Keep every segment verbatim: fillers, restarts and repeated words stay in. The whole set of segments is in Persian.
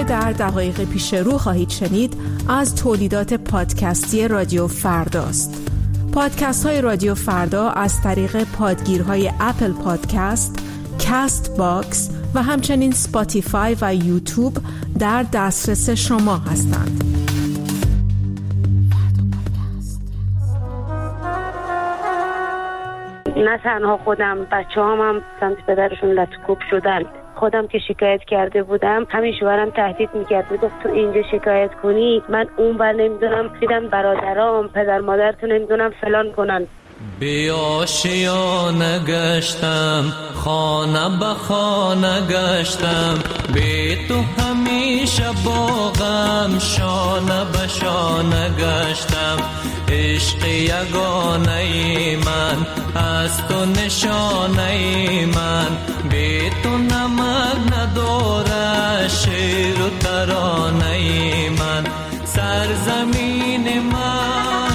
آنچه در دقایق پیش رو خواهید شنید از تولیدات پادکستی رادیو فرداست. پادکست های رادیو فردا از طریق پادگیرهای اپل پادکست، کاست باکس و همچنین سپاتیفای و یوتیوب در دسترس شما هستند. نه تنها خودم، بچه هم هم سمت پدرشون لطکوب شدن. خودم که شکایت کرده بودم، همین شوهرم تهدید میکرد، میگفت تو اینجا شکایت کنی من اون بر نمیدونم دیدم برادرام پدر مادرتو نمیدونم فلان کنن. بیاشیانه گشتم، خانه به خانه گشتم، بی تو همیشه باغم، شانه به شانه گشتم. عشق یگانه ای من، از تو نشانه ای من، بی تو نمک نداره شعر و ترانه ای من. سرزمین من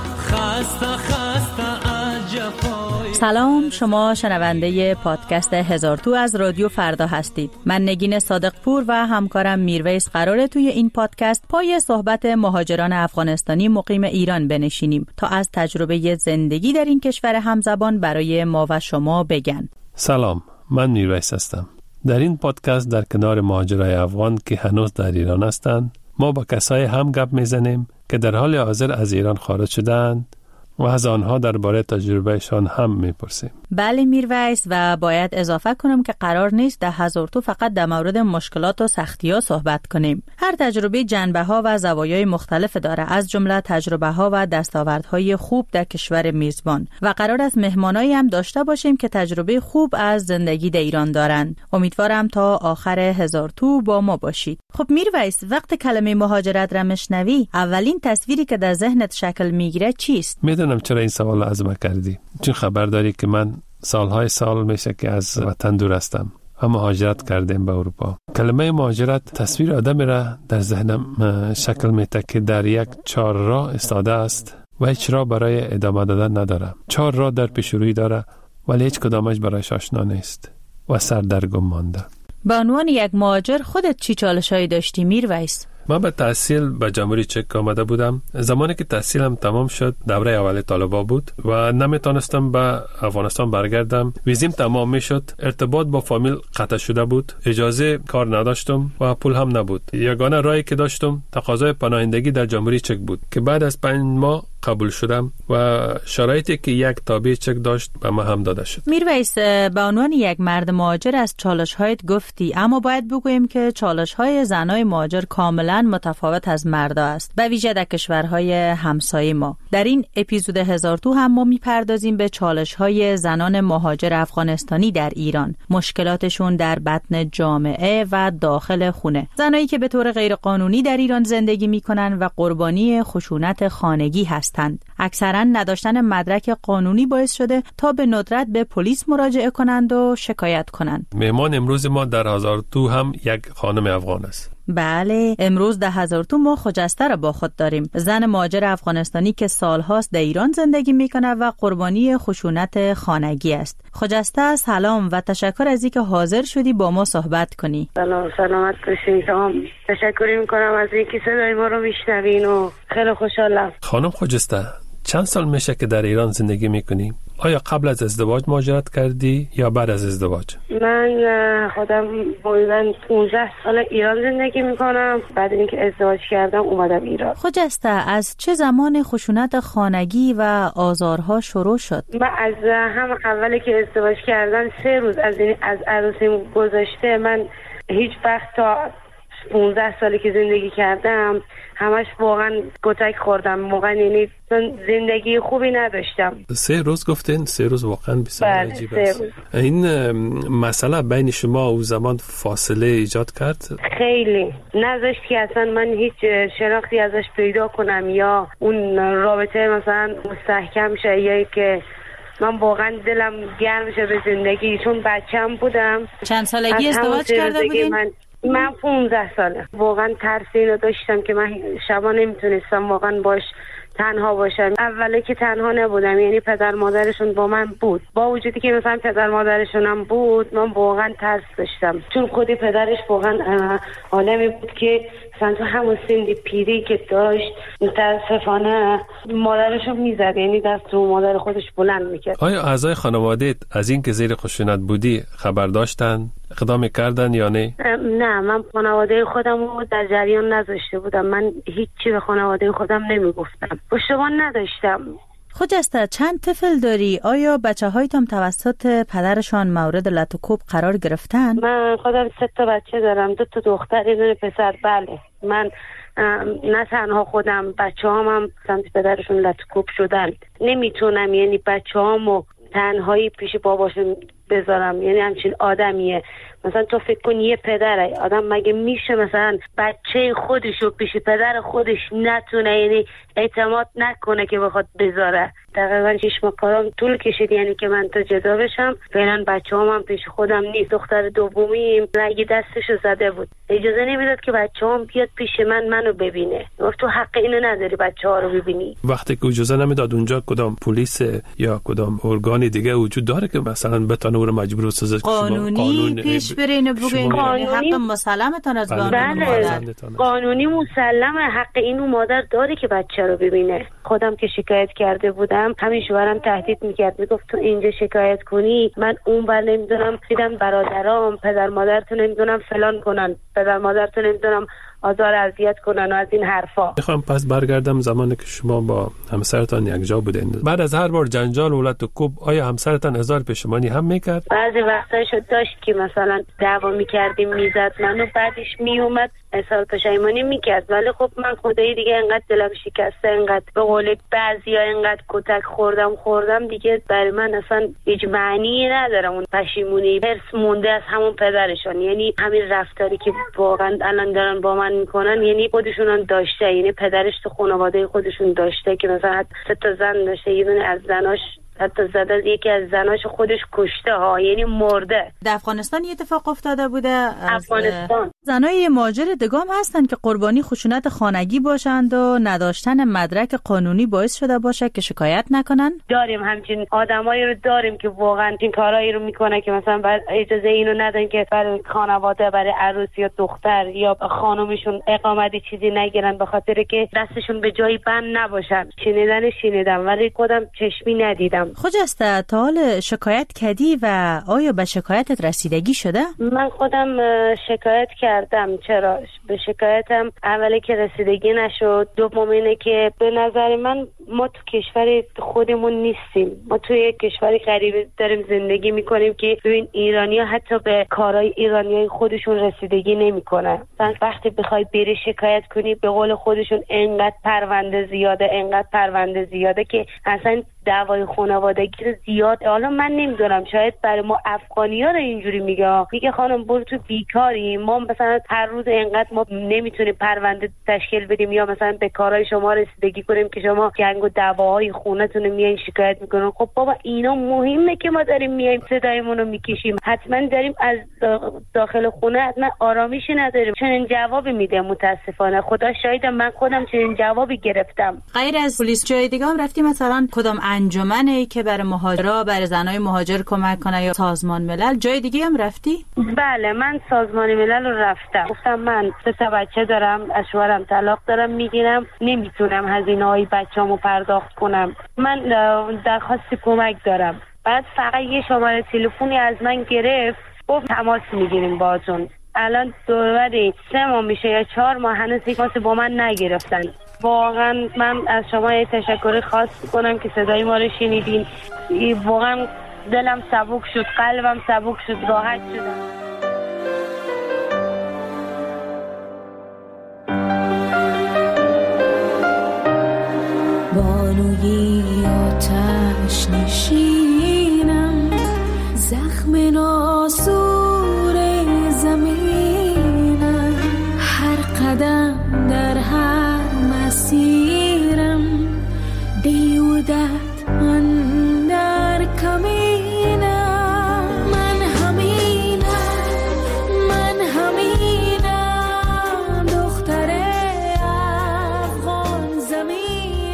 خسته خسته عجفای. سلام، شما شنونده پادکست هزار تو از رادیو فردا هستید. من نگین صادق پور و همکارم میرویس قراره توی این پادکست پای صحبت مهاجران افغانستانی مقیم ایران بنشینیم تا از تجربه زندگی در این کشور همزبان برای ما و شما بگن. سلام، من میرویس هستم. در این پادکست در کنار مهاجرای افغان که هنوز در ایران هستند، ما با کسای هم گپ میزنیم که در حال حاضر از ایران خارج شدند و از آنها درباره تجربهشان هم میپرسیم. بله میرویس، و باید اضافه کنم که قرار نیست در هزار تو فقط در مورد مشکلات و سختی‌ها صحبت کنیم. هر تجربه جنبه‌ها و زوایای مختلف داره، از جمله تجربه‌ها و دستاوردهای خوب در کشور میزبان، و قرار است مهمانایی هم داشته باشیم که تجربه خوب از زندگی در ایران دارن. امیدوارم تا آخر هزار تو با ما باشید. خب میرویس، وقت کلمه مهاجرت را میشنوی، اولین تصویری که در ذهنت شکل میگیره چیست؟ میدونم چرا این سوال از من کردی، چون خبر داری که من سالهای سال میشه که از وطن دور هستم، اما مهاجرت کردیم به اروپا. کلمه مهاجرت تصویر آدمی را در ذهنم شکل میده که در یک چهار راه ایستاده است و هیچ راه برای ادامه دادن نداره. چهار راه در پیش روی داره ولی هیچ کدامش برایش آشنا نیست و سردرگم مانده. به عنوان یک مهاجر خودت چی چالشایی داشتی میرویس؟ من به تحصیل به جمهوری چک آمده بودم. زمانی که تحصیلم تمام شد، دوره اول طالبا بود و نمیتونستم به افغانستان برگردم. ویزیم تمام میشد، ارتباط با فامیل قطع شده بود، اجازه کار نداشتم و پول هم نبود. یگانه راهی که داشتم تقاضای پناهندگی در جمهوری چک بود که بعد از پنج ماه قبول شدم و شرایطی که یک تابع چک داشت به من هم داده شد. میرویس، به عنوان یک مرد مهاجر از چالش‌هایت گفتی، اما باید بگوییم که چالش‌های زنای مهاجر کاملاً متفاوت از مردا است، به ویژه در کشورهای همسایه ما. در این اپیزود هزار تو هم ما میپردازیم به چالش‌های زنان مهاجر افغانستانی در ایران، مشکلاتشون در بطن جامعه و داخل خونه، زنایی که به طور غیرقانونی در ایران زندگی میکنن و قربانی خشونت خانگی هستند. اکثرا نداشتن مدرک قانونی باعث شده تا به ندرت به پلیس مراجعه کنند و شکایت کنند. مهمان امروز ما در هزار تو هم یک خانم افغان است. بله، امروز در هزار تو ما خجسته را با خود داریم، زن مهاجر افغانستانی که سالهاست در ایران زندگی میکنه و قربانی خشونت خانگی است. خجسته، سلام و تشکر از اینکه حاضر شدی با ما صحبت کنی. سلام، سلامت باشین. تشکر میکنم از اینکه صدای ما رو میشنوین و خیلی خوشحالم. خانم خجسته، چند سال میشه که در ایران زندگی میکنی؟ آیا قبل از ازدواج مهاجرت کردی یا بعد از ازدواج؟ من خودم حدوداً پانزده سال ایران زندگی میکنم. بعد اینکه ازدواج کردم اومدم ایران. خجسته، از چه زمان خشونت خانگی و آزارها شروع شد؟ من از هم اولی که ازدواج کردم سه روز از این از عروسیم گذشته، من هیچ وقت تا پانزده سالی که زندگی کردم همش واقعا گتک خوردم. موقعا یعنی زندگی خوبی نداشتم. سه روز گفتین؟ سه روز واقعا بسیار عجیب است. این مسئله بین شما او زمان فاصله ایجاد کرد؟ خیلی نذاشت که اصلا من هیچ شناختی ازش پیدا کنم یا اون رابطه مثلا مستحکم شه، یا که من واقعا دلم گرم شه به زندگی. چون بچه‌م بودم. چند سالگی ازدواج کرده بودین؟ من من پانزده ساله واقعا ترس اینو داشتم که من شبا نمیتونستم واقعا باش تنها باشم. اولی که تنها نبودم، یعنی پدر مادرشون با من بود. با وجودی که مثلا پدر مادرشونم بود، من واقعا ترس داشتم، چون خودی پدرش واقعا عالمی بود که مثلا تو همون سن پیری که داشت متاسفانه مادرشو میزد، یعنی دست رو مادر خودش بلند میکرد. آیا اعضای خانواده‌ات از این که زیر خشونت بودی خبر داشتن؟ اقدامی کردن یا نه؟ نه، من خانواده خودم رو در جریان نذاشته بودم. من هیچی به خانواده خودم نمیگفتم، پشتوان نداشتم. خجسته چند طفل داری؟ آیا بچه هایتم توسط پدرشان مورد لط و کوب قرار گرفتن؟ من خودم سه تا بچه دارم، دو تا دختر یه دونه پسر. بله، من نه تنها خودم، بچه هم هم سمت پدرشون لط و کوب شدن. نمیتونم یعنی بچه همو تنهایی پیش باباشون بذارم، یعنی همچین آدمیه. مثلا تو فکر کن یه پدره، آدم مگه میشه مثلا بچه خودشو پیش پدر خودش نتونه، یعنی اعتماد نکنه که بخواد بذاره. تقریبا شش ماه کارم طول کشید یعنی که من تا جدا بشم. فعلا بچه‌هام هم پیش خودم نیست. دختر دومی اگه دستشو زده بود اجازه نمیداد که بچه‌هام بیاد پیش من منو ببینه. گفت تو حق اینو نداری بچه‌ها رو ببینی. وقتی که اجازه نمیداد اونجا کدام پلیس یا کدام ارگانی دیگه وجود داره که مثلا بتونه اون رو مجبور سازه قانونی قانون پیش برین بگین حق مسلمتون از قانون؟ قانونی مسلمه، حق اینو مادر داره که بچه رو ببینه. خودم که شکایت کرده بودم، همین شوهرم تهدید میکرد، میگفت تو اینجا شکایت کنی من اون بر نمیدونم دیدم برادرام پدر مادرتو نمیدونم فلان کنن، پدر مادرتو نمیدونم آزار اذیت کنن و از این حرفا. میخوام پس برگردم زمانی که شما با همسرتان یک جا بودین. بعد از هر بار جنجال و لط و کوب آیا همسرتان هزار پشیمانی هم میکرد؟ بعضی وقتاشو داشت که مثلا دعوا میکردیم میزد منو، بعدش میومد اظهار پشیمانی میکرد، ولی خب من خدایی دیگه انقدر دلم شکسته، انقدر به قول بعضیا انقدر کتک خوردم خوردم دیگه برای من اصلا هیچ معنی نداره اون پشیمونی. هرس مونده از همون پدرشون، یعنی همین رفتاری که واقعا الان دارن با من میکنن، یعنی خودشون داشته، یعنی پدرش تو خانواده خودشون داشته که مثلا سه تا زن داشته، یه دونه از زناش حتی زده یکی از زناش خودش کشته ها، یعنی مرده. در افغانستان یه اتفاق افتاده بوده. افغانستان زنای مهاجر دگام هستن که قربانی خشونت خانگی باشند و نداشتن مدرک قانونی باعث شده باشه که شکایت نکنن. داریم همچین آدمایی رو داریم که واقعا این کارایی رو میکنه که مثلا بعد اجازه اینو ندن که برای خانواده، برای عروس یا دختر یا خانومشون اقامتی چیزی نگیرن به خاطر که دستشون به جایی بند نباشن. شنیدن شنیدم ولی خودم چشمی ندیدم. خجسته تا حال شکایت کردی و آیا به شکایتت رسیدگی شده؟ من خودم شکایت کردم. چرا؟ به شکایتم اولی که رسیدگی نشد، دوم اینه که به نظر من ما تو کشور خودمون نیستیم، ما توی یک کشور غریبه داریم زندگی میکنیم که ببین ایرانی‌ها حتی به کارهای ایرانیای خودشون رسیدگی نمیکنن. وقتی بخوای بری شکایت کنی به قول خودشون انقدر پرونده زیاده، انقدر پرونده زیاده که اصلا دعوای خانوادگی رو زیاد. حالا من نمیدونم شاید برای ما افغانی‌ها رو اینجوری میگه، میگه خانم برو تو بیکاری، ما مثلا هر روز اینقدر ما نمیتونیم پرونده تشکیل بدیم یا مثلا به کارهای شما رسیدگی کنیم که شما جنگ و دعواهای خونتون رو میایین شکایت میکنن. خب بابا اینا مهمه که ما داریم میایم صدایمون رو میکشیم، حتما داریم از داخل خونه حتما آرامشی نداریم. چنین جوابی میده متاسفانه. خدا شاهد من خودم چنین جوابی گرفتم. غیر از پلیس جای دیگه هم رفتی مثلا کدام انجمنی که برای مهاجرا برای زنای مهاجر کمک کنه یا سازمان ملل جای دیگه هم رفتی؟ بله من سازمان ملل رو رفتم. گفتم من سه تا بچه دارم، از شوهرم طلاق دارم میگیرم، نمیتونم هزینه‌های بچه‌امو پرداخت کنم، من درخواست کمک دارم. بعد فقط یه شماره تلفنی از من گرفت، گفت تماس میگیریم باهاتون. الان دوباره سه ماه میشه یا چهار ماه هنوز تماس با من نگرفتن. واقعا من از شما یه تشکر خاص میکنم که صدای ما رو شنیدین. واقعا دلم سبک شد، قلبم سبک شد، راحت شدم. بانوی آتش نشینم، زخم ناسور زمینم، هر قدم در هر مسیرم دیودت اندر کمینم. من همینم، من همینم، دختر افغان زمینم.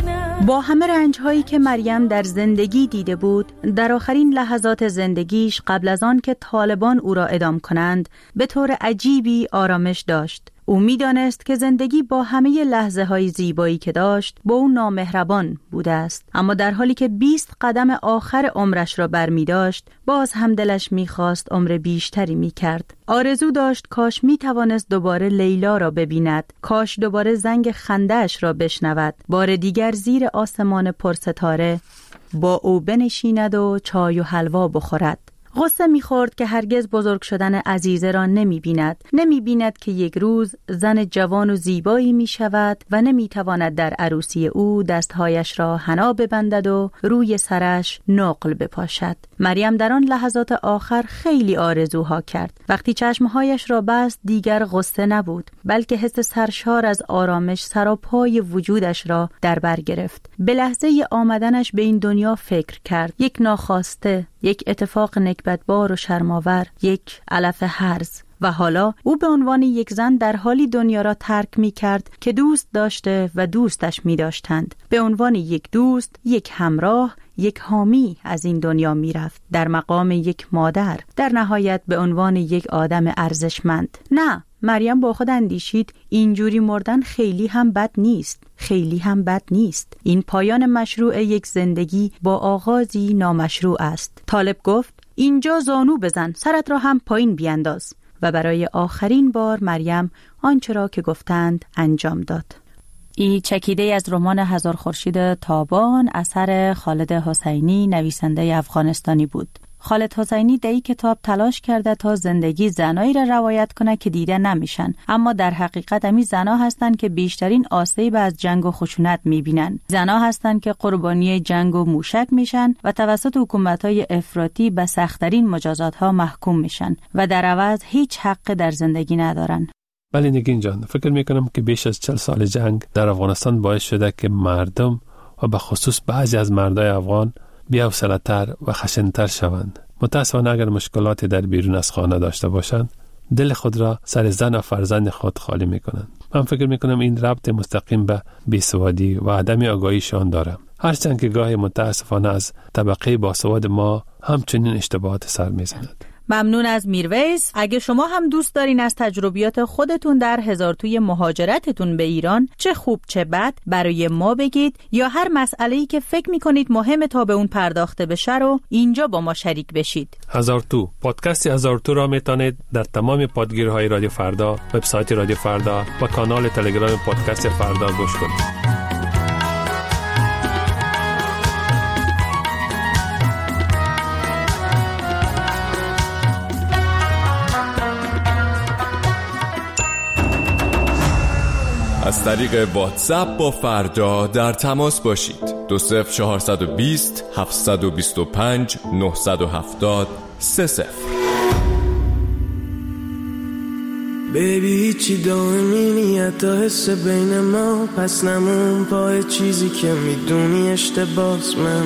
با همه رنج‌هایی که مریم در زندگی دیده بود، در آخرین لحظات زندگیش قبل از آن که طالبان او را اعدام کنند، به طور عجیبی آرامش داشت. او می‌دانست که زندگی با همه لحظه‌های زیبایی که داشت با او نامهربان بوده است، اما در حالی که بیست قدم آخر عمرش را برمی‌داشت، باز هم دلش می‌خواست عمر بیشتری می‌کرد. آرزو داشت کاش می‌توانست دوباره لیلا را ببیند، کاش دوباره زنگ خنده‌اش را بشنود، بار دیگر زیر آسمان پرستاره با او بنشیند و چای و حلوا بخورد. غصه می‌خورد که هرگز بزرگ شدن عزیزه را نمی‌بیند، نمی‌بیند که یک روز زن جوان و زیبایی می‌شود و نمی‌تواند در عروسی او دستهایش را حنا ببندد و روی سرش نقل بپاشد. مریم در آن لحظات آخر خیلی آرزوها کرد. وقتی چشمهایش را بست دیگر غصه نبود، بلکه حس سرشار از آرامش سراپای وجودش را در بر گرفت. به لحظه آمدنش به این دنیا فکر کرد، یک ناخواسته، یک اتفاق نکبتبار و شرماور، یک علف هرز. و حالا او به عنوان یک زن در حالی دنیا را ترک می کرد که دوست داشته و دوستش می داشتند. به عنوان یک دوست، یک همراه، یک حامی از این دنیا می رفت، در مقام یک مادر، در نهایت به عنوان یک آدم ارزشمند. نه، مریم با خود اندیشید اینجوری مردن خیلی هم بد نیست، خیلی هم بد نیست. این پایان مشروع یک زندگی با آغازی نامشروع است. طالب گفت اینجا زانو بزن، سرت را هم پایین بیانداز. و برای آخرین بار مریم آنچه را که گفتند انجام داد. این چکیده از رمان هزار خورشید تابان اثر خالد حسینی، نویسنده افغانستانی بود. خالد حسینی در این کتاب تلاش کرده تا زندگی زنایی را روایت کنه که دیده نمیشن، اما در حقیقت امی زنا هستند که بیشترین آسیب از جنگ و خشونت میبینن. زنا هستند که قربانی جنگ و موشک میشن و توسط حکومت‌های افراطی به سخت‌ترین مجازات‌ها محکوم میشن و در عوض هیچ حق در زندگی ندارن. ولی نگین جان، فکر میکنم که بیش از چهل سال جنگ در افغانستان باعث شده که مردم و به خصوص بعضی از مردای افغان بی‌حوصله‌تر و خشن‌تر شوند. متأسفانه اگر مشکلاتی در بیرون از خانه داشته باشند، دل خود را سر زن و فرزند خود خالی میکنند. من فکر میکنم این ربط مستقیم به بیسوادی و عدم آگاهیشان داره. هرچند که گاهی متأسفانه از طبقه باسواد ما همچنین اشتباهات سر میزند. ممنون از میرویس. اگه شما هم دوست دارین از تجربیات خودتون در هزار توی مهاجرتتون به ایران، چه خوب چه بد، برای ما بگید، یا هر مسئله‌ای که فکر میکنید مهمه تا به اون پرداخته بشه رو اینجا با ما شریک بشید. هزار تو پادکست هزار تو را میتونید در تمام پادگیرهای رادیو فردا، وبسایت رادیو فردا و کانال تلگرام پادکست فردا گوش کنید. از طریق واتساپ با فردا در تماس باشید. دو صفر چهارصد و بیست هفتصد و بیست و پنج نهصد و هفتاد سه صفر. بیبی هیچی دائمی نیت تا حس بین ما، پس نمون پای چیزی که میدونی اشتباس. من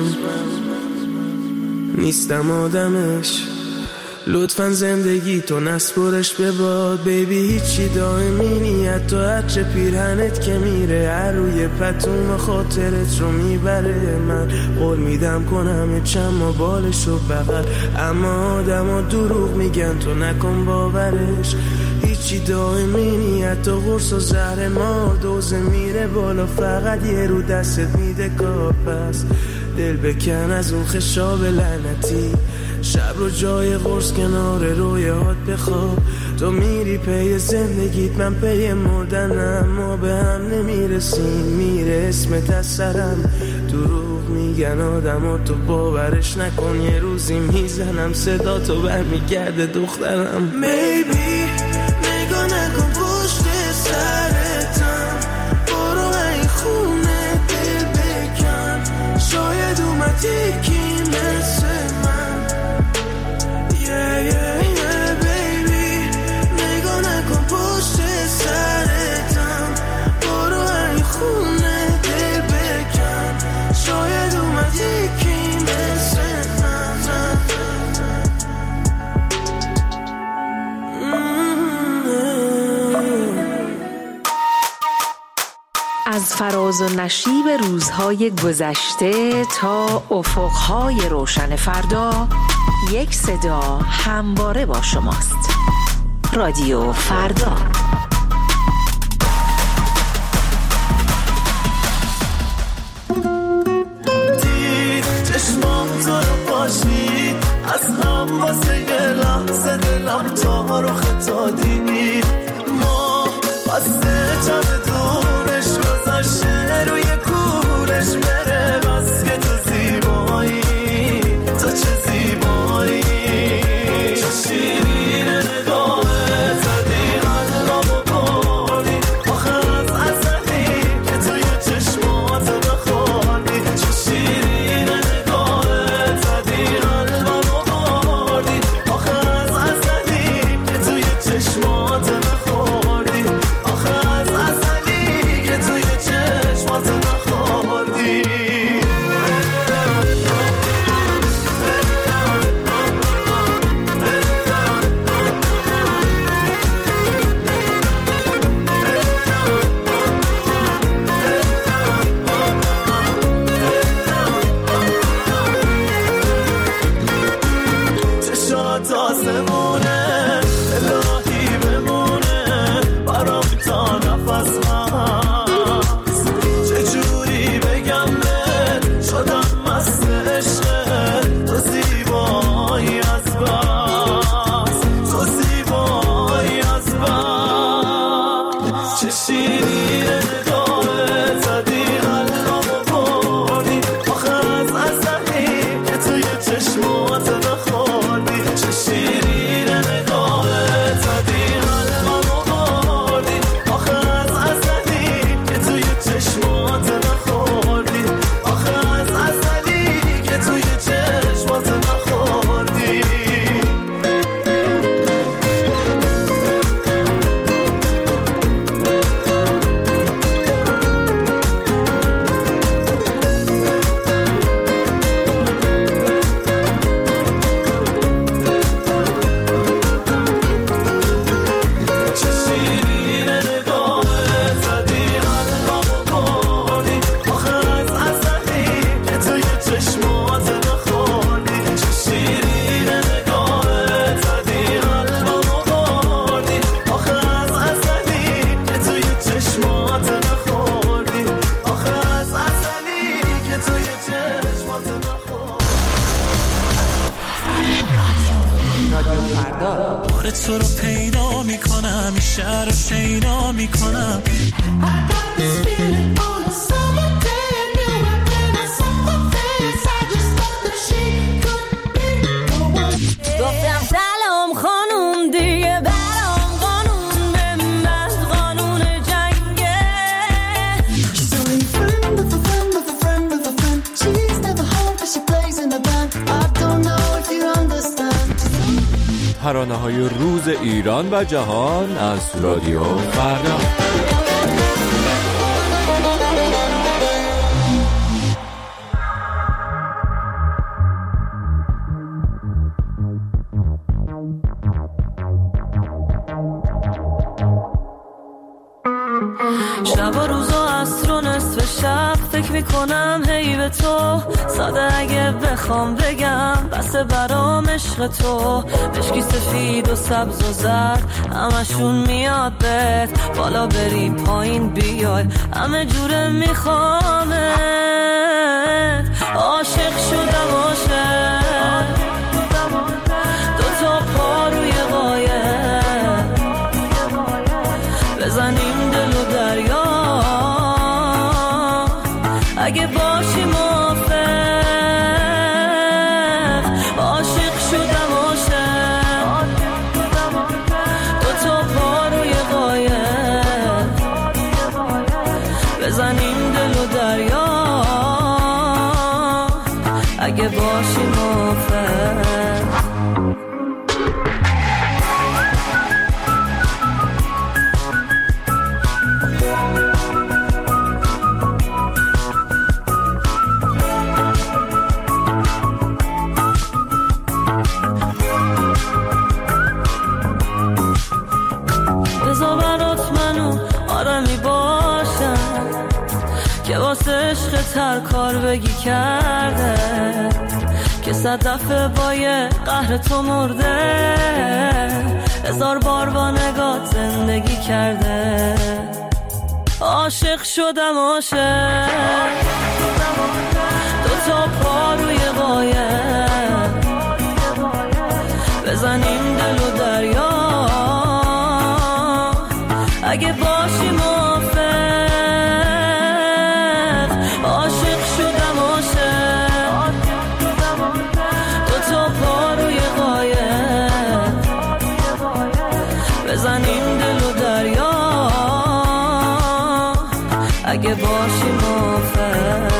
نیستم آدمش، لطفاً زندگی تو نسپرش به باد. بیبی هیچی دائمی نیت تو هرچه پیرهنت که میره، هر روی پتوم خاطرت رو میبره. من قول میدم کنم چند ما بالش رو بغل، اما آدم ها دروغ میگن تو نکن باورش. هیچی دائمی نیت تو قرص و زهر ما، دوزه میره بالا فقط یه رو دستت میده کار. پس دل بکن از اون خشاب لعنتی، شب رو جای قرص کنار رویات بخواب. تو میری پی زندگیت، من پی مردنم، ما به هم نمیرسیم، میره اسمت از سرم. دروغ میگن آدم ها تو باورش نکن، یه روزی میزنم صدا تو برمیگرده دخترم. Maybe نگاه نکن پشت سرتم، برو این خونه دل بکن، شاید اومد یکی مثل من. Yeah, yeah, yeah, baby. نگاه نکن پشت سرتم، برو این خونه دل بکن، شاید اومد یکی مثل من. فراز و نشیب روزهای گذشته تا افقهای روشن فردا، یک صدا همواره با شماست. رادیو فردا. دید چشمام تو رو باشید، از هم واسه یه لحظه دلم تا رو خطا دید. ما بسته چمدونش گذاشته روی کورش بره، بس که تو زیبایی، تو چه زیبایی، چه شیرین نگاهه، زدی قلبمو بردی، آخه از ازلی که توی چشمات بخوردی، چه شیرین نگاهه، زدی قلبمو بردی، آخه از ازلی که توی چشمات بخوردی، آخه از ازلی که توی چشمات بخوردی. چشات آسمونه، الهی بمونه برام تا نفس هست، چجوری بگم بهت شدم مست عشقت، تو زیبایی از بس، تو زیبایی از بس، چه شیرین نگاهت، زدی قلبمو بردی، آخه از ازلی که توی چشمات بخوردی، چه شیرین نگاهت، زدی قلبمو بردی، آخه از ازلی که توی چشمات بخوردی، آخه از ازلی که توی چشمات بخوردی. چه شیرین نگاهت، زدی قلبمو بردی، آخه از ازلی که توی چشمات بخوردی، چه شیرین نگاهت، زدی قلبمو بردی، آخه از ازلی که توی چشمات بخوردی، آخه از ازلی که توی چشمات بخوردی. بار تو رو پیدا میکنم، این شهر رو شیدا میکنم. گفتم سلام خانوم، دیگه برام قانون به من قانون جنگه. She's only a friend of a friend of a friend of a friend. She's never home but she plays in a band. I don't know if you understand. ترانه‌های روز ایران و جهان از رادیو فردا. شب و روز و عصر و نصف شب فکر میکنم هی به تو، ساده اگه بخوام بگم بسه برام عشق تو. مشکی سفید و سبز و زرد همشون میاد بهت، بالا بریم پایین بیای همه جوره میخوامت. عاشق شدم عاشق، دو تا پا روی قایق، بزنیم دل و دریا اگه باشی موافق. عاشق شدم عاشق، دو تا پا روی قایق، بزنیم دل و دریا اگه باشی موافق. زودتر کار بگی کرده که صد دفعه با یه قهر تو مرده، هزار بار با نگات زندگی کرده. عاشق شدم عاشق، دو تا پا روی قایق، بزنیم دل و دریا اگه باشی موافق. عاشق شدم عاشق، دو تا پا روی قایق، بزنیم دل و دریا اگه باشی موافق.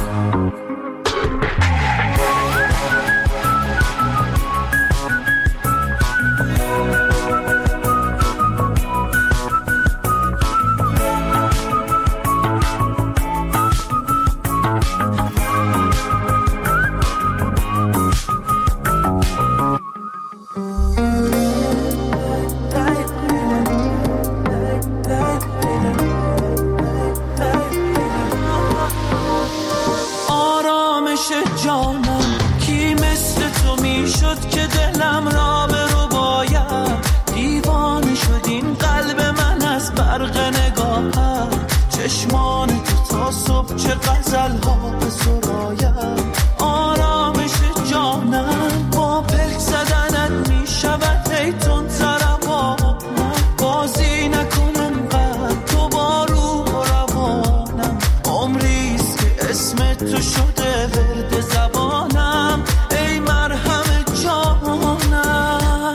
چشمان تو تا صبح چه غزل ها به سرایم، آرامش جانم با پلک زدنت می شود ای تون ترمانم، بازی نکنم قد تو با روح و روانم، عمریست که اسم تو شده ورد زبانم، ای مرهم جانم.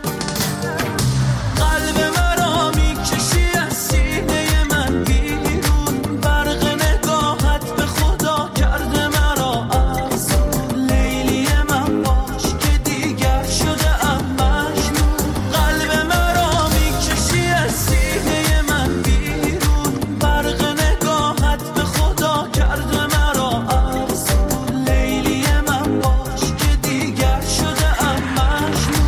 قلب مرا می کشی از سینه من بیرون، برق نگاهت به خدا کرده مرا افسون، لیلی من باش که دیگر شده ام مجنون. قلب مرا می کشی از سینه من بیرون، برق نگاهت به خدا کرده مرا افسون، لیلی من باش که دیگر شده ام مجنون.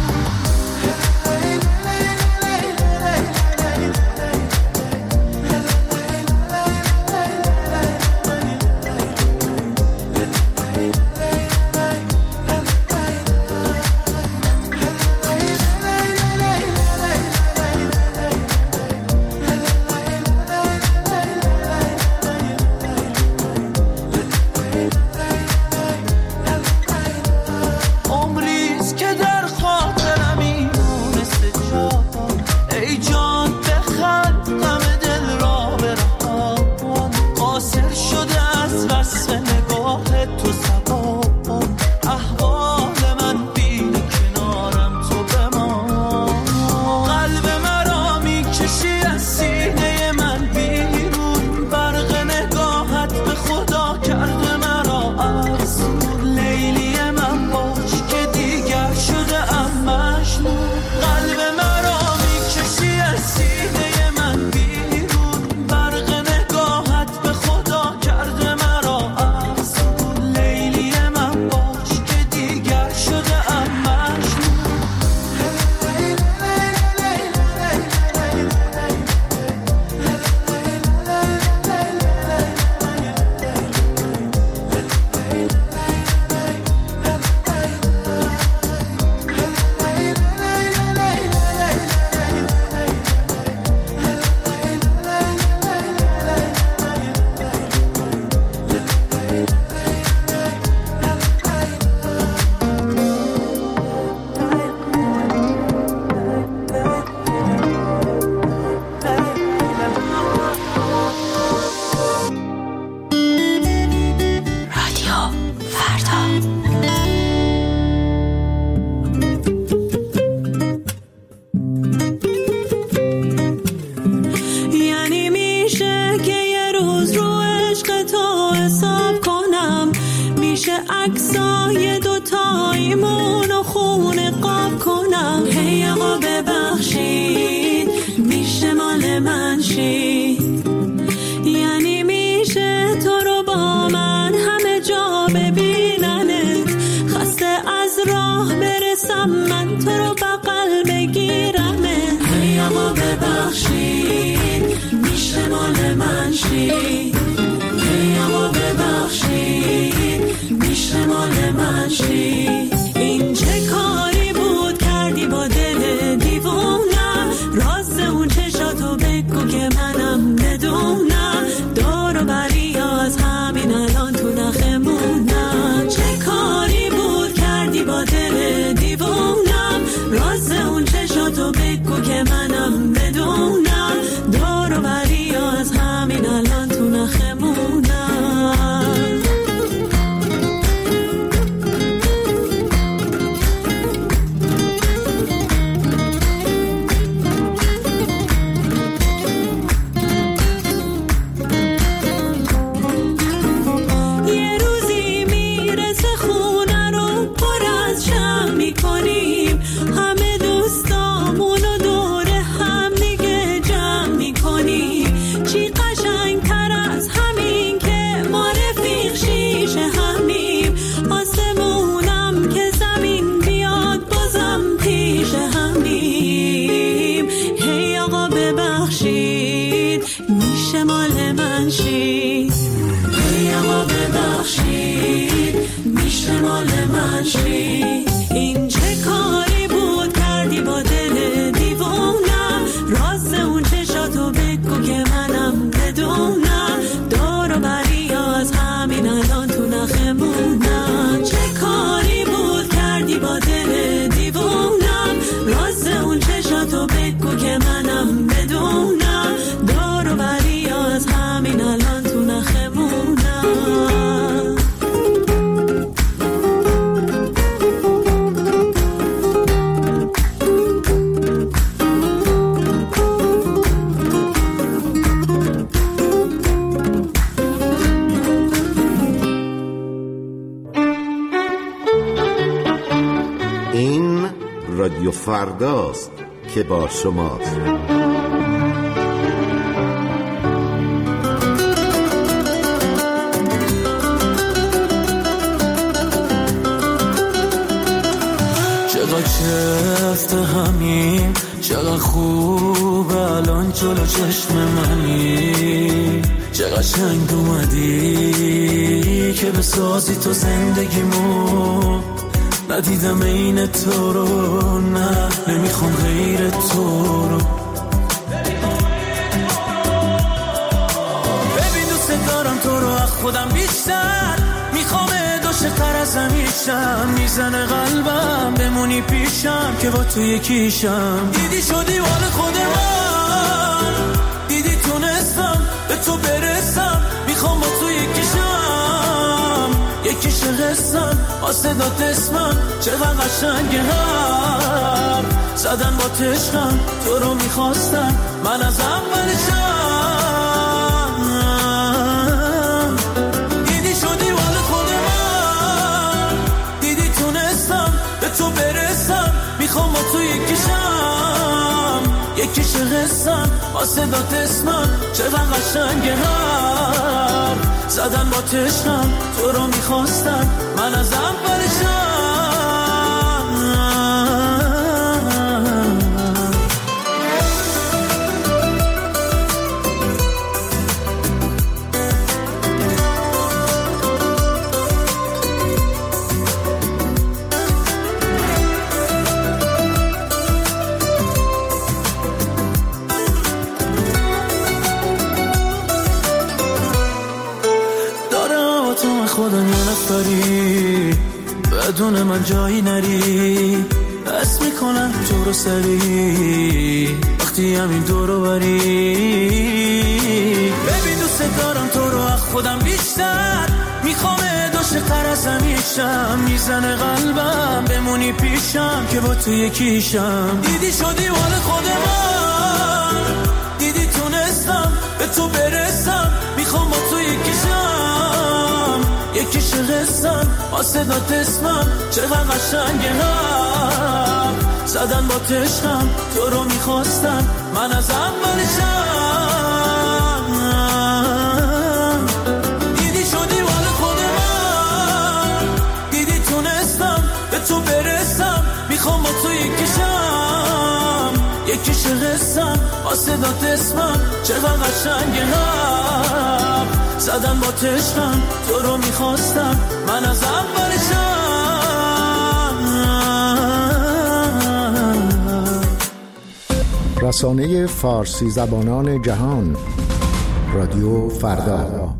عمریست که در خاطرم میمونسته جان، ای جان بخند غم دل را برهان، قاصر شده از وصف نگاه تو زبان، احوال من بین کنارم تو بمان. قلب مرا میکشی از سینه من بیرون، برق نگاهت به خدا کرده مرا افسون، لیلی من باش که دیگر شده ام مجنون. قلب مرا میکشی از سینه من بیرون، برق نگاهت به خدا کرده مرا افسون، لیلی من باش که دیگر شده ام مجنون. رادیو فردا. یعنی میشه که یه روز رو عشق تو حساب کنم، میشه عکسای دوتاییمون و خونه قاب کنم، هی آقا ببخشید میشه مال من شید. یعنی میشه تو رو با من همه جا ببیننت، خسته از راه برسم من تو رو بغل بگیرمت، هی آقا ببخشید میشه مال من شید، هی آقا ببخشید مال من شی. این چه کاری بود کردی با دل دیوونم، راز اون چشاتو بگو که منم بدونم، دور و بری از همین الان تو نخمونم. چه کاری بود کردی با دل دیوونم، راز اون چشاتو بگو که منم بدونم، دور و بری از همین الان تو نخمونم. این چه کاری بود کردی با دل دیوونم، راز اون چشاتو بگو که منم بدونم، دور و بری از همین الان تو نخمونم. چه کاری بود کردی با دل دیوونم، راز اون چشاتو بگو که منم بدونم، دور و بری از همین الان تو نخمونم. رادیو فرداست که با شماست. چقدر چفت همین، چقدر خوب الان جلو چشم منی، چقدر شنگ اومدی که بسازی تو زندگیمو. ندیدم این تو رو، نه نمیخوام غیر تو رو. ببین دوست دارم تو رو از خودم بیشتر، میخوام عاشق‌تر از همیشم. میزنه قلبم بمونی پیشم که با تو یکیشم. دیدی شدی حال خود من، دیدی تونستم به تو برسم. میخوام با تو یکیشم، یکیش قصم واسه داد اسمم. چقدر قشنگه هم زدن با تشکم، تو رو میخواستم من از اولشم. دیدی شدی حال خود من، دیدی تونستم به تو برسم. میخوام با تو یکیشم، یکیش قصم واسه داد اسمم. چقدر قشنگه هم زدن با تشکم، تو رو میخواستم من از اولشم. خودم یه نفری، بدون من جایی نری. حس میکنم تو رو سری وقتی همین دورو بری. ببین دوست دارم تو رو از خودم بیشتر، میخوام عاشق‌تر از همیشم. میزنه قلبم بمونی پیشم که با تو یکیشم. دیدی شدی حال خود من، دیدی تونستم به تو برسم. میخوام با تو یکیشم، یکیش قصم واسه داد اسمم. چقدر قشنگه هم زدن با تشکم، تو رو میخواستم من از اولشم. دیدی شدی حال خود من، دیدی تونستم به تو برسم. میخوام با تو یکیشم، یکیش قصم واسه داد اسمم. چقدر قشنگه هم زدن با تشکم، تو رو میخواستم من از اولشم. رسانه فارسی زبانان جهان، رادیو فردا.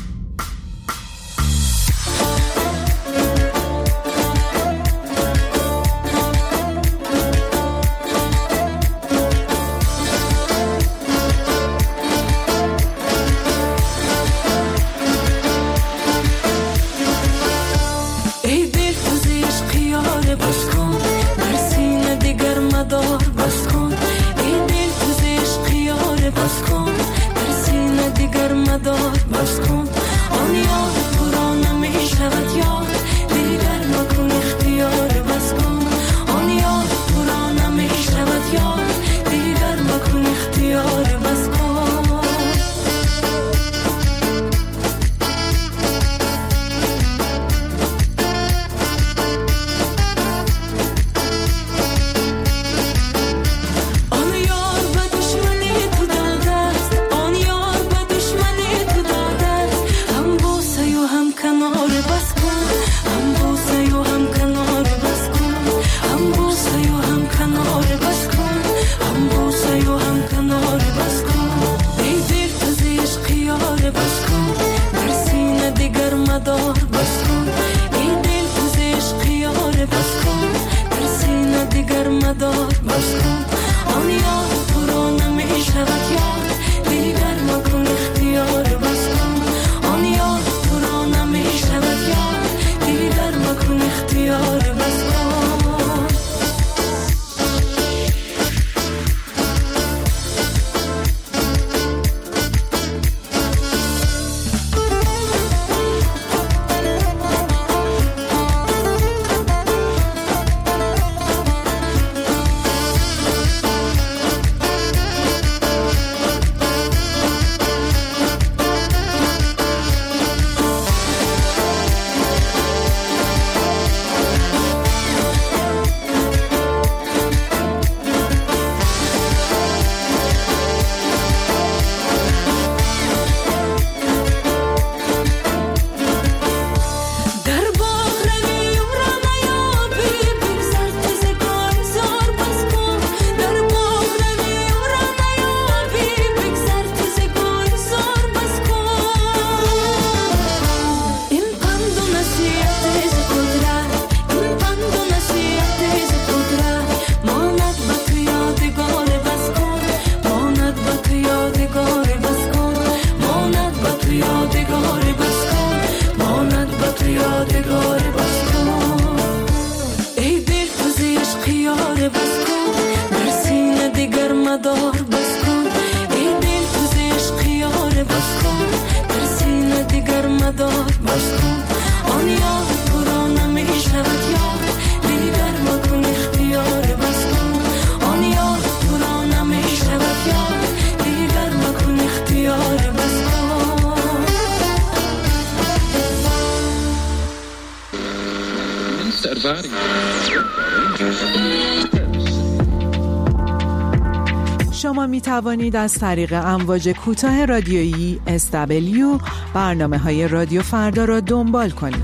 شما می توانید از طریق امواج کوتاه رادیویی اس دبلیو برنامه های رادیو فردا را دنبال کنید.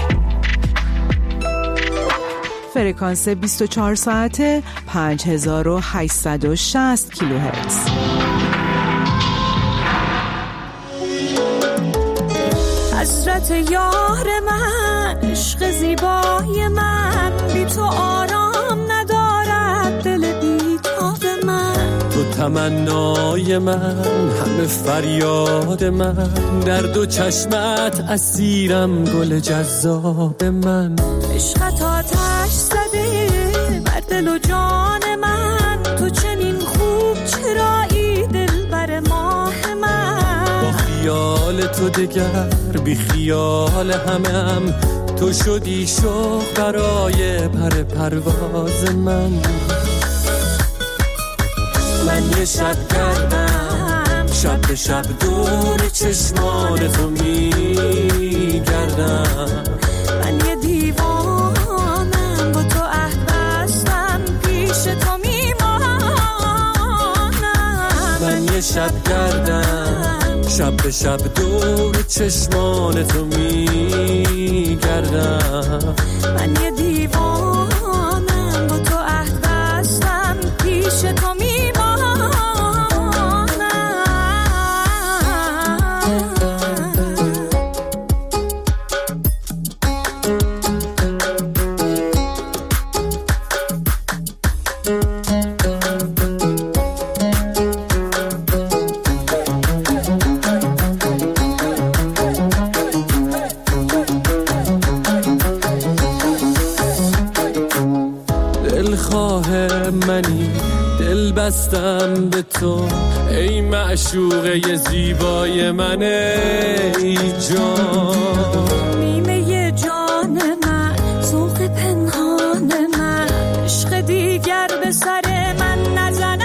فرکانس بیست و چهار ساعته پنج هزار و هشتصد و شصت کیلوهرتز. حسرت یار من، عشق زیبای من، بی تو آرام ندارد دل بیتاب من. تو تمنای من، همه فریاد من، در دو چشمت اسیرم گل جذاب من. عشقت آتش زده بر دل و جان من، تو چنین خوب چرایی دل بر ماه من. با خیال تو دگر بی خیال همه هم، تو شدی شوق برای پر پرواز من. من یه شب گردم، شب به شب دور چشمان تو می گردم. من یه دیوانم، با تو عهد بستم، پیش تو می مانم. من یه شب گردم، شب به شب دور چشمان تو می گردم. من یه دیوانم، با تو عهد بستم، پیش تو می مانم. منی دل بستم به تو ای معشوقه زیبای من ای جان نیمه جان من ذوق پنهان من عشق دیگر به سر من نزند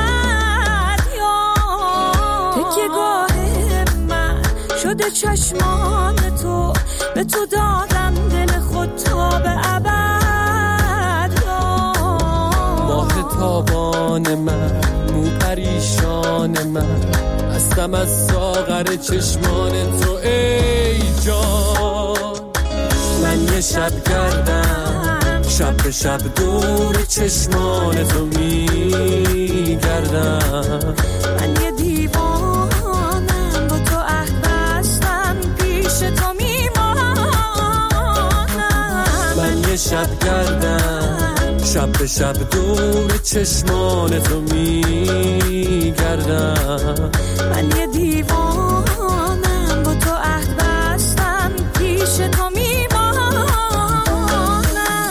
یا تکیه گاه من شده چشمان تو به تو دادم دل خود تا به ابد یا ماه تابان من مو پریشان من هستم از ساغر چشمان تو ای جان من یه شب گردم شب به شب دور چشمان تو می گردم من یه دیوانم با تو عهد بستم پیش تو می مانم من یه شب گردم شب به شب دور چشمان تو می گردم من یه دیوانم با تو عهد بستم پیش تو می مانم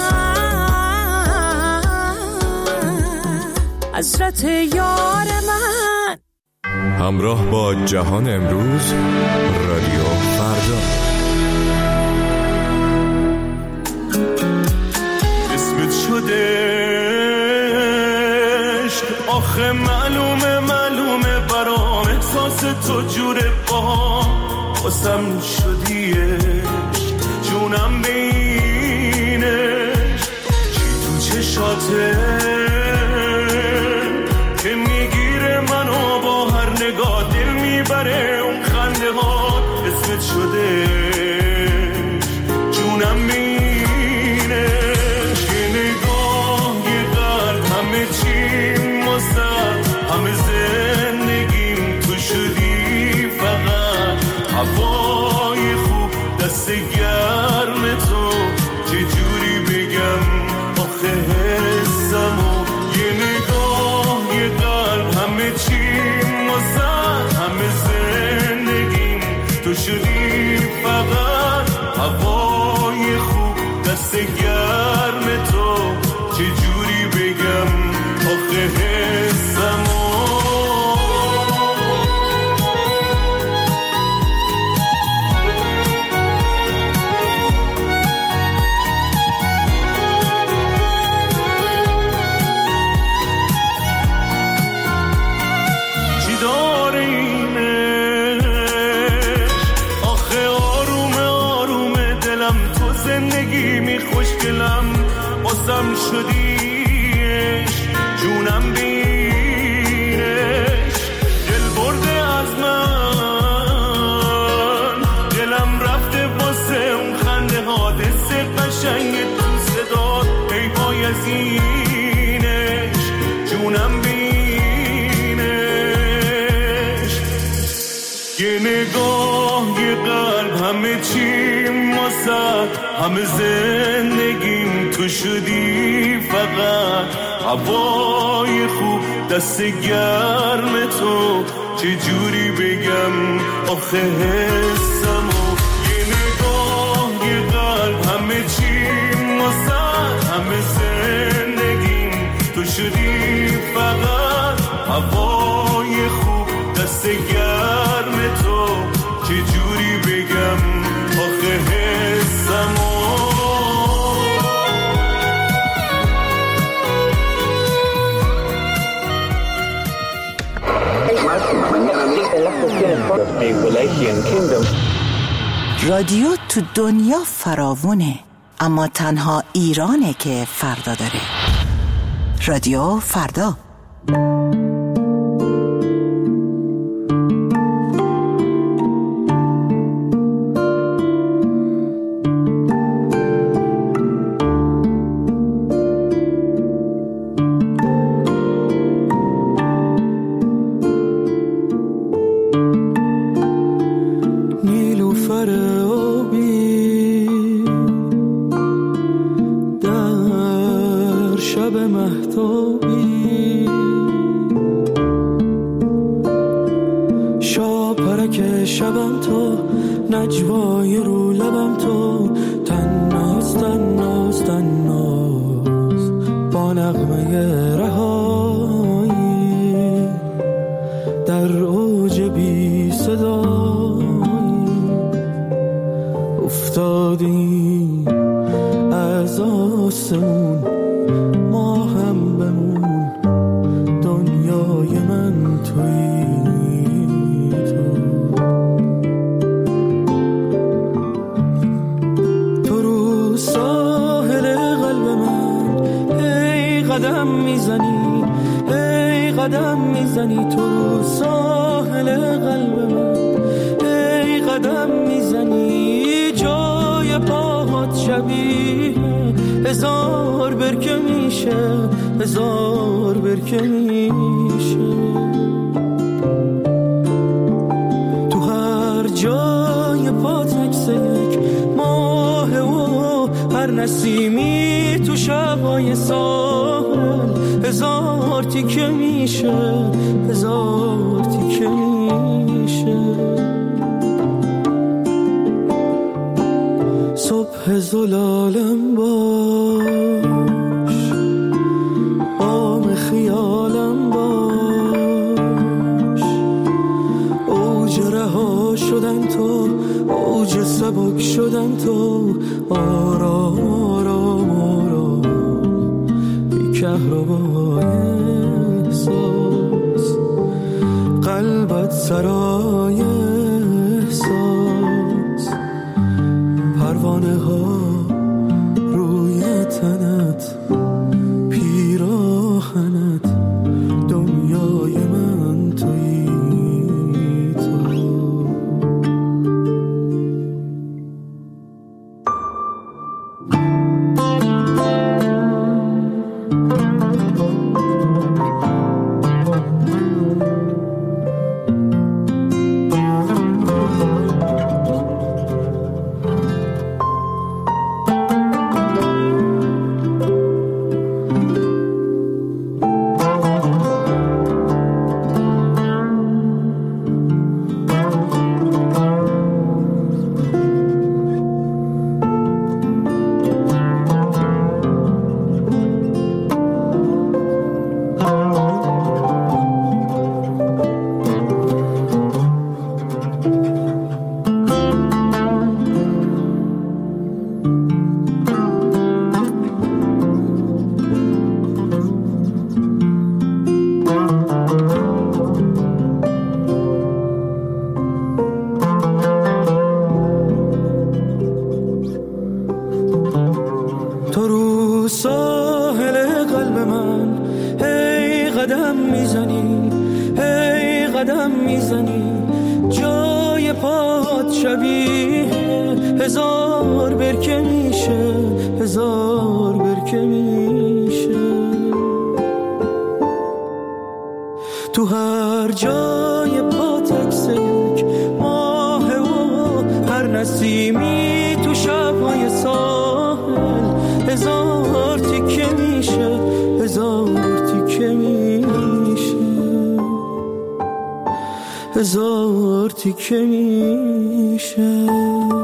حضرت یار من. همراه با جهان امروز رادیو فردا. اسمت شده آخه معلومه معلومه برام احساس تو جوره با باسم شدیش جونم بینش چی تو چشاته که میگیره منو با هر نگاه دل میبره اون خنده ها اسمت شده جونم بینش که نگاه یه قلب همه چی مستد همه زندگیم تو شدی فقط هوای خوب دست گرم تو چه جوری بگم آخه حسمو یه نگاه یه قلب همه چی مستد همه زندگیم تو شدی فقط هوای خوب دست گرم تو چه جوری بگم آخه حسمو چی داره اینش آخه آرومه آرومه دلم تو زندگی می خوشگلم باسم شدیش جونم بینش دل برده از من دلم رفته واسه اون خنده ها دست قشنگ تو صدات ای پای از اینش جونم بینش یه نگاه یه قلب همه چی ماسد همه زندگیم تو شدی فقط هوای خوب دست گرم تو چه جوری بگم آخه حسمو یه نگاه یه قلب همه چی ماسد همه زندگیم تو شدی فقط هوای خوب دست گرم تو چه جوری بگم آخه حسمو رادیو تو دنیا فراوونه، اما تنها ایرانه که فردا داره. رادیو فردا. شب مهتابی افتادی از آسمون، ما هم بمون، دنیای من تویی تو. تو رو ساحل قلب من ای قدم میزنی، ای قدم میزنی، تو رو ساحل قلب من ای قدم میزنی، جای پاهات شبیه هزار برکه میشه، هزار برکه میشه. تو هر جای پات عکس یک ماه و هر نسیمی تو شبای ساحل هزار تیکه میشه، هزار تیکه میشه. صبح زلالم باش، بام خیالم باش، اوج رها شدن تو، اوج سبک شدن تو، آرام آرام آرام بی کهربای احساس، قلبت سرای احساس، پروانه ها روی تنت، پیراهنت، دنیای من تویی تو. تو رو ساحل قلب من هی قدم میزنی، هی قدم میزنی، جای پات شبیه هزار برکه میشه، هزار برکه میشه. تو هر جای پات عکس یک ماه و هر نسیمی تو شبهای ساحل هزار تیکه میشه، هزار تیکه میشه، هزار تیکه میشه.